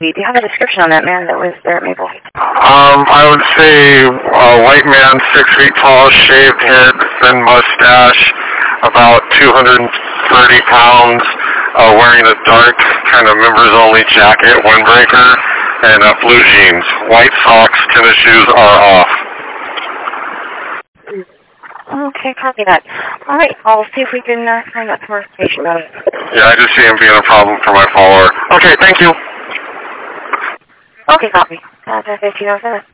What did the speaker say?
Do you have a description on that man that was there at Maple? I would say a white man, 6 feet tall, shaved head, thin mustache, about 230 pounds, wearing a dark kind of members-only jacket, windbreaker, and blue jeans. White socks, tennis shoes are off. Okay, copy that. All right, I'll see if we can find out some more information about it. Yeah, I just see him being a problem for my follower. Okay, thank you. Okay, copy. 1507.